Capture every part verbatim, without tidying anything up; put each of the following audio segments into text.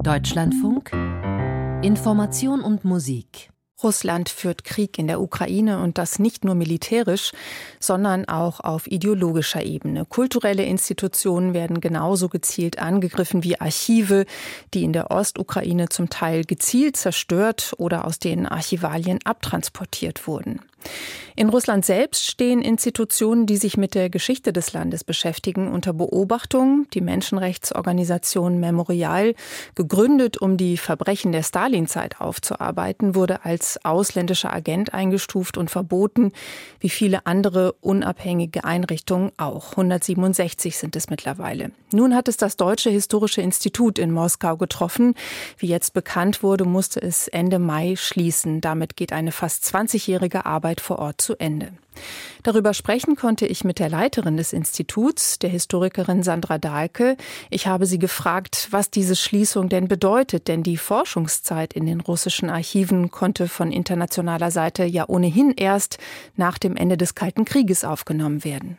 Deutschlandfunk Information und Musik. Russland führt Krieg in der Ukraine und das nicht nur militärisch, sondern auch auf ideologischer Ebene. Kulturelle Institutionen werden genauso gezielt angegriffen wie Archive, die in der Ostukraine zum Teil gezielt zerstört oder aus denen Archivalien abtransportiert wurden. In Russland selbst stehen Institutionen, die sich mit der Geschichte des Landes beschäftigen, unter Beobachtung. Die Menschenrechtsorganisation Memorial, gegründet, um die Verbrechen der Stalinzeit aufzuarbeiten, wurde als ausländischer Agent eingestuft und verboten, wie viele andere unabhängige Einrichtungen auch. hundertsiebenundsechzig sind es mittlerweile. Nun hat es das Deutsche Historische Institut in Moskau getroffen. Wie jetzt bekannt wurde, musste es Ende Mai schließen. Damit geht eine fast zwanzigjährige Arbeit vor Ort zu Ende. Darüber sprechen konnte ich mit der Leiterin des Instituts, der Historikerin Sandra Dahlke. Ich habe sie gefragt, was diese Schließung denn bedeutet, denn die Forschungszeit in den russischen Archiven konnte von internationaler Seite ja ohnehin erst nach dem Ende des Kalten Krieges aufgenommen werden.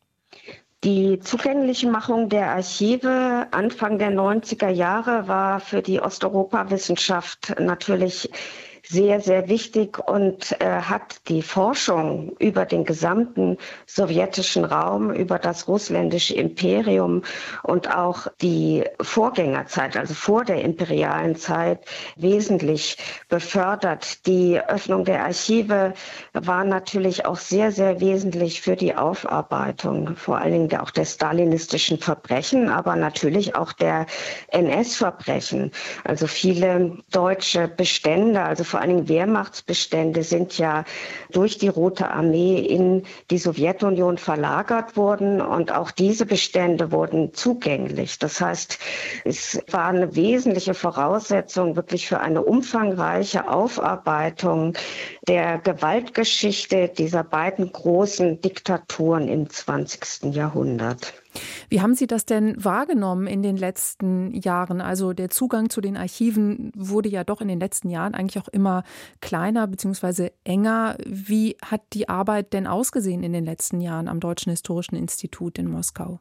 Die Zugänglichmachung der Archive Anfang der neunziger Jahre war für die Osteuropa-Wissenschaft natürlich sehr, sehr wichtig und äh, hat die Forschung über den gesamten sowjetischen Raum, über das russländische Imperium und auch die Vorgängerzeit, also vor der imperialen Zeit, wesentlich befördert. Die Öffnung der Archive war natürlich auch sehr, sehr wesentlich für die Aufarbeitung, vor allen Dingen auch der stalinistischen Verbrechen, aber natürlich auch der N S-Verbrechen. Also viele deutsche Bestände, also vor allen Dingen Wehrmachtsbestände sind ja durch die Rote Armee in die Sowjetunion verlagert worden und auch diese Bestände wurden zugänglich. Das heißt, es war eine wesentliche Voraussetzung wirklich für eine umfangreiche Aufarbeitung der Gewaltgeschichte dieser beiden großen Diktaturen im zwanzigsten Jahrhundert. Wie haben Sie das denn wahrgenommen in den letzten Jahren? Also der Zugang zu den Archiven wurde ja doch in den letzten Jahren eigentlich auch immer kleiner bzw. enger. Wie hat die Arbeit denn ausgesehen in den letzten Jahren am Deutschen Historischen Institut in Moskau?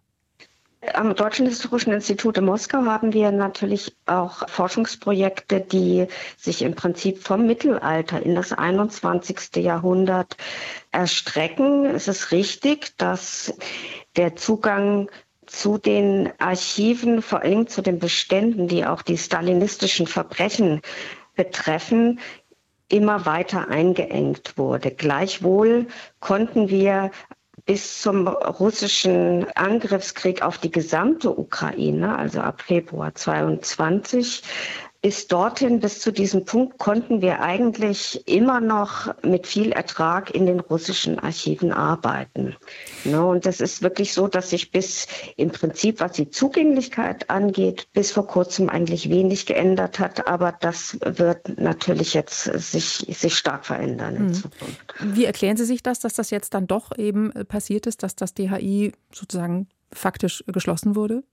Am Deutschen Historischen Institut in Moskau haben wir natürlich auch Forschungsprojekte, die sich im Prinzip vom Mittelalter in das einundzwanzigste Jahrhundert erstrecken. Es ist richtig, dass der Zugang zu den Archiven, vor allem zu den Beständen, die auch die stalinistischen Verbrechen betreffen, immer weiter eingeengt wurde. Gleichwohl konnten wir bis zum russischen Angriffskrieg auf die gesamte Ukraine, also ab Februar zweiundzwanzig, bis dorthin, bis zu diesem Punkt, konnten wir eigentlich immer noch mit viel Ertrag in den russischen Archiven arbeiten. No, und das ist wirklich so, dass sich bis im Prinzip, was die Zugänglichkeit angeht, bis vor kurzem eigentlich wenig geändert hat. Aber das wird natürlich jetzt sich, sich stark verändern in hm. Zukunft. Wie erklären Sie sich das, dass das jetzt dann doch eben passiert ist, dass das D H I sozusagen faktisch geschlossen wurde?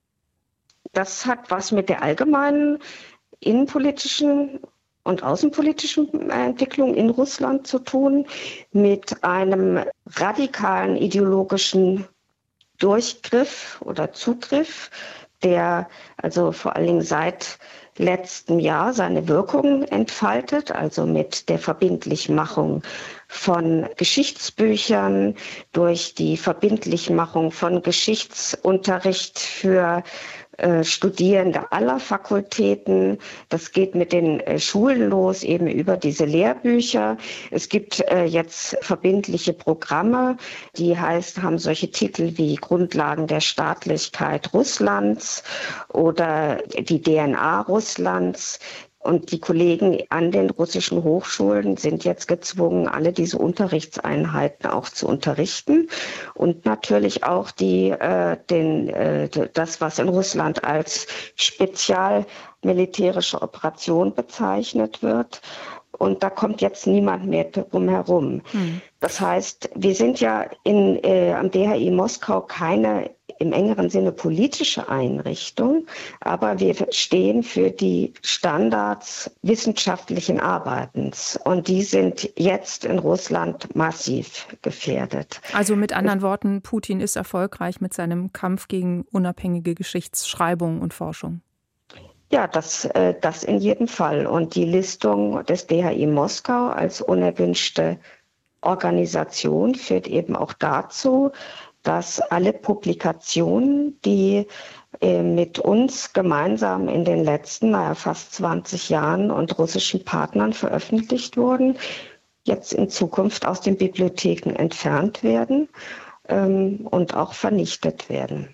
Das hat was mit der allgemeinen innenpolitischen und außenpolitischen Entwicklung in Russland zu tun, mit einem radikalen ideologischen Durchgriff oder Zugriff, der also vor allen Dingen seit letztem Jahr seine Wirkung entfaltet, also mit der Verbindlichmachung von Geschichtsbüchern, durch die Verbindlichmachung von Geschichtsunterricht für äh, Studierende aller Fakultäten. Das geht mit den äh, Schulen los, eben über diese Lehrbücher. Es gibt äh, jetzt verbindliche Programme, die heißt, haben solche Titel wie Grundlagen der Staatlichkeit Russlands oder die D N A Russlands. Und die Kollegen an den russischen Hochschulen sind jetzt gezwungen, alle diese Unterrichtseinheiten auch zu unterrichten und natürlich auch die, äh, den, äh, das, was in Russland als spezialmilitärische Operation bezeichnet wird. Und da kommt jetzt niemand mehr drum herum. Hm. Das heißt, wir sind ja in, äh, am D H I Moskau keine im engeren Sinne politische Einrichtung, aber wir stehen für die Standards wissenschaftlichen Arbeitens und die sind jetzt in Russland massiv gefährdet. Also mit anderen Worten, Putin ist erfolgreich mit seinem Kampf gegen unabhängige Geschichtsschreibung und Forschung. Ja, das, äh, das in jedem Fall. Und die Listung des D H I Moskau als unerwünschte Organisation führt eben auch dazu, dass alle Publikationen, die äh, mit uns gemeinsam in den letzten, naja, fast zwanzig Jahren und russischen Partnern veröffentlicht wurden, jetzt in Zukunft aus den Bibliotheken entfernt werden ähm, und auch vernichtet werden.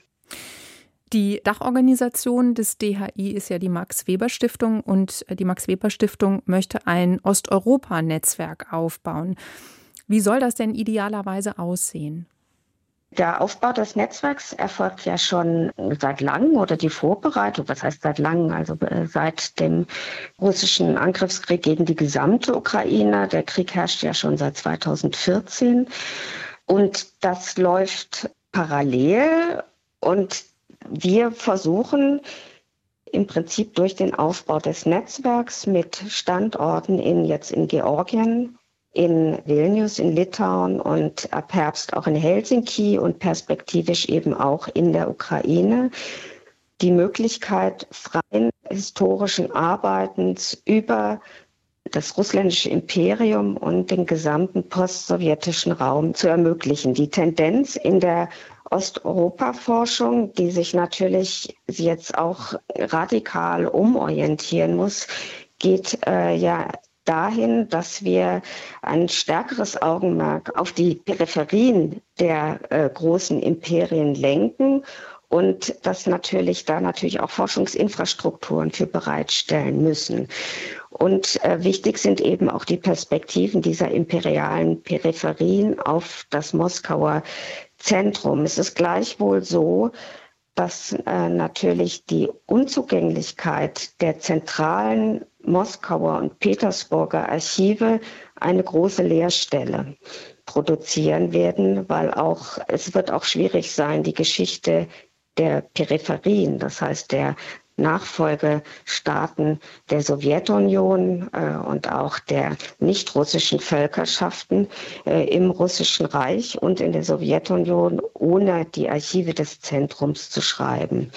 Die Dachorganisation des D H I ist ja die Max-Weber-Stiftung und die Max-Weber-Stiftung möchte ein Osteuropa-Netzwerk aufbauen. Wie soll das denn idealerweise aussehen? Der Aufbau des Netzwerks erfolgt ja schon seit langem oder die Vorbereitung, was heißt seit langem, also seit dem russischen Angriffskrieg gegen die gesamte Ukraine. Der Krieg herrscht ja schon seit zweitausendvierzehn und das läuft parallel und wir versuchen im Prinzip durch den Aufbau des Netzwerks mit Standorten in jetzt in Georgien, in Vilnius, in Litauen und ab Herbst auch in Helsinki und perspektivisch eben auch in der Ukraine die Möglichkeit freien historischen Arbeitens über das russländische Imperium und den gesamten postsowjetischen Raum zu ermöglichen. Die Tendenz in der Osteuropa-Forschung, die sich natürlich jetzt auch radikal umorientieren muss, geht äh, ja dahin, dass wir ein stärkeres Augenmerk auf die Peripherien der äh, großen Imperien lenken und dass natürlich da natürlich auch Forschungsinfrastrukturen für bereitstellen müssen. Und äh, wichtig sind eben auch die Perspektiven dieser imperialen Peripherien auf das Moskauer Zentrum. Es ist gleichwohl so, dass äh, natürlich die Unzugänglichkeit der zentralen Moskauer und Petersburger Archive eine große Leerstelle produzieren werden, weil auch es wird auch schwierig sein, die Geschichte der Peripherien, das heißt der Nachfolgestaaten der Sowjetunion äh, und auch der nicht-russischen Völkerschaften äh, im Russischen Reich und in der Sowjetunion ohne die Archive des Zentrums zu schreiben.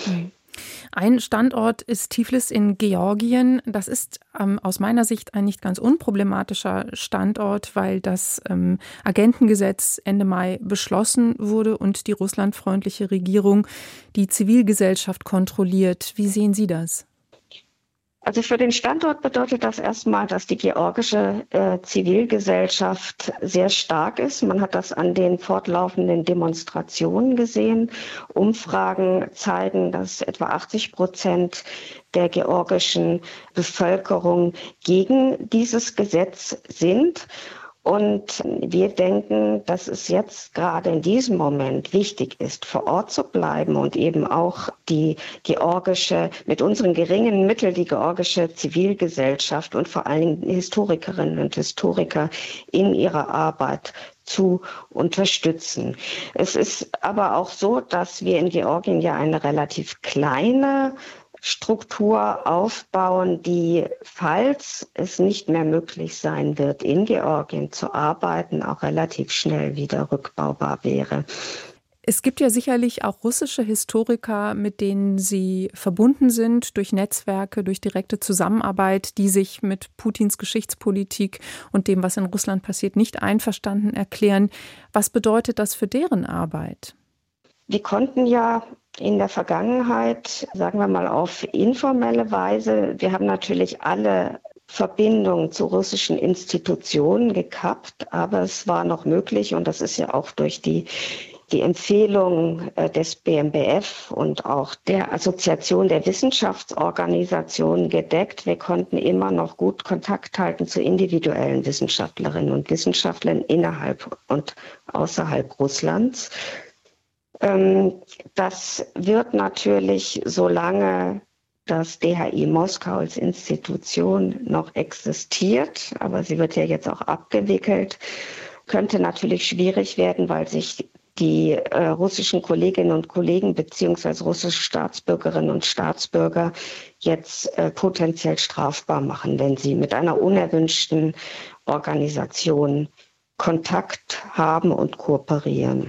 Ein Standort ist Tiflis in Georgien. Das ist ähm, aus meiner Sicht ein nicht ganz unproblematischer Standort, weil das ähm, Agentengesetz Ende Mai beschlossen wurde und die russlandfreundliche Regierung die Zivilgesellschaft kontrolliert. Wie sehen Sie das? Also für den Standort bedeutet das erstmal, dass die georgische äh, Zivilgesellschaft sehr stark ist. Man hat das an den fortlaufenden Demonstrationen gesehen. Umfragen zeigen, dass etwa achtzig Prozent der georgischen Bevölkerung gegen dieses Gesetz sind. Und wir denken, dass es jetzt gerade in diesem Moment wichtig ist, vor Ort zu bleiben und eben auch die georgische, mit unseren geringen Mitteln die georgische Zivilgesellschaft und vor allen Dingen Historikerinnen und Historiker in ihrer Arbeit zu unterstützen. Es ist aber auch so, dass wir in Georgien ja eine relativ kleine Struktur aufbauen, die, falls es nicht mehr möglich sein wird, in Georgien zu arbeiten, auch relativ schnell wieder rückbaubar wäre. Es gibt ja sicherlich auch russische Historiker, mit denen Sie verbunden sind durch Netzwerke, durch direkte Zusammenarbeit, die sich mit Putins Geschichtspolitik und dem, was in Russland passiert, nicht einverstanden erklären. Was bedeutet das für deren Arbeit? Wir konnten ja in der Vergangenheit, sagen wir mal auf informelle Weise, wir haben natürlich alle Verbindungen zu russischen Institutionen gekappt, aber es war noch möglich und das ist ja auch durch die die Empfehlung des B M B F und auch der Assoziation der Wissenschaftsorganisationen gedeckt. Wir konnten immer noch gut Kontakt halten zu individuellen Wissenschaftlerinnen und Wissenschaftlern innerhalb und außerhalb Russlands. Das wird natürlich, solange das D H I Moskau als Institution noch existiert, aber sie wird ja jetzt auch abgewickelt, könnte natürlich schwierig werden, weil sich die äh, russischen Kolleginnen und Kollegen beziehungsweise russische Staatsbürgerinnen und Staatsbürger jetzt äh, potenziell strafbar machen, wenn sie mit einer unerwünschten Organisation Kontakt haben und kooperieren. Hm.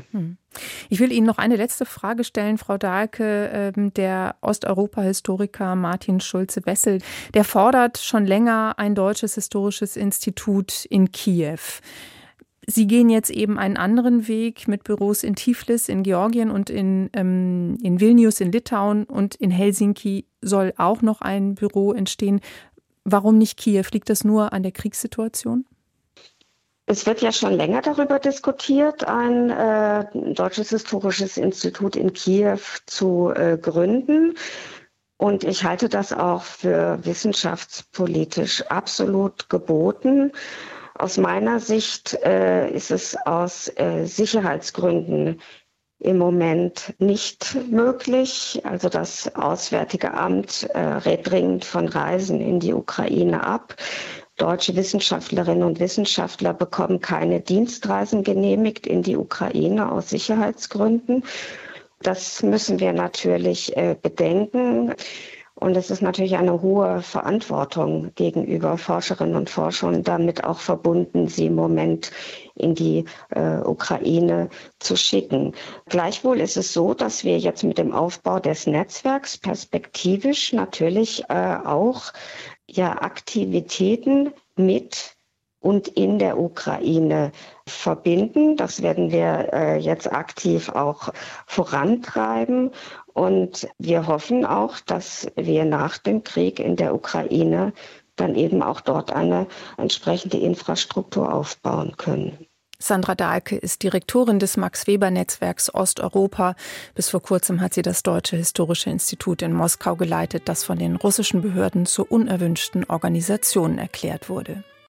Ich will Ihnen noch eine letzte Frage stellen, Frau Dahlke. Der Osteuropa-Historiker Martin Schulze-Wessel, der fordert schon länger ein deutsches historisches Institut in Kiew. Sie gehen jetzt eben einen anderen Weg mit Büros in Tiflis in Georgien und in, ähm, in Vilnius in Litauen, und in Helsinki soll auch noch ein Büro entstehen. Warum nicht Kiew? Liegt das nur an der Kriegssituation? Es wird ja schon länger darüber diskutiert, ein äh, deutsches historisches Institut in Kiew zu äh, gründen. Und ich halte das auch für wissenschaftspolitisch absolut geboten. Aus meiner Sicht äh, ist es aus äh, Sicherheitsgründen im Moment nicht möglich. Also das Auswärtige Amt äh, rät dringend von Reisen in die Ukraine ab. Deutsche Wissenschaftlerinnen und Wissenschaftler bekommen keine Dienstreisen genehmigt in die Ukraine aus Sicherheitsgründen. Das müssen wir natürlich äh, bedenken. Und es ist natürlich eine hohe Verantwortung gegenüber Forscherinnen und Forschern, damit auch verbunden, sie im Moment in die äh, Ukraine zu schicken. Gleichwohl ist es so, dass wir jetzt mit dem Aufbau des Netzwerks perspektivisch natürlich äh, auch ja, Aktivitäten mit und in der Ukraine verbinden. Das werden wir äh, jetzt aktiv auch vorantreiben. Und wir hoffen auch, dass wir nach dem Krieg in der Ukraine dann eben auch dort eine entsprechende Infrastruktur aufbauen können. Sandra Dahlke ist Direktorin des Max-Weber-Netzwerks Osteuropa. Bis vor kurzem hat sie das Deutsche Historische Institut in Moskau geleitet, das von den russischen Behörden zur unerwünschten Organisation erklärt wurde.